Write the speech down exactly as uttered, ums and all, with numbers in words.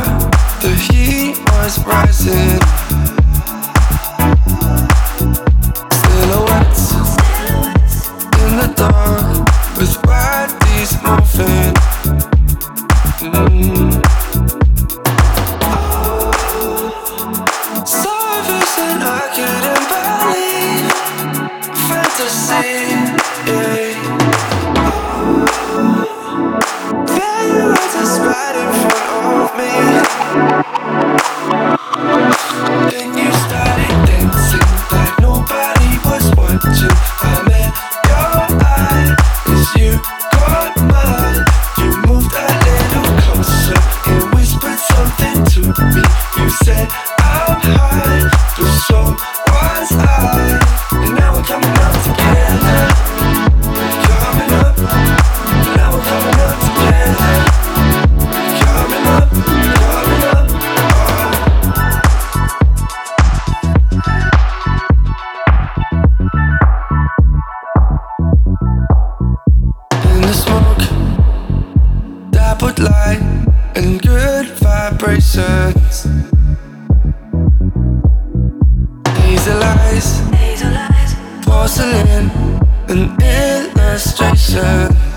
the heat was rising. Silhouettes in the dark with bodies moving. Mm. Saw a vision I couldn't believe. Fantasy, yeah. There you were just right in front of me. Then you started dancing like nobody was watching. I met your eye as you caught mine. You moved a little closer and whispered something to me. You said I'm high, but so was I. And now we're coming up together. Coming up, now we're coming up together. Coming up, coming up, oh. In the smoke, dappled light and good vibrations. Hazel eyes, porcelain, an illustration.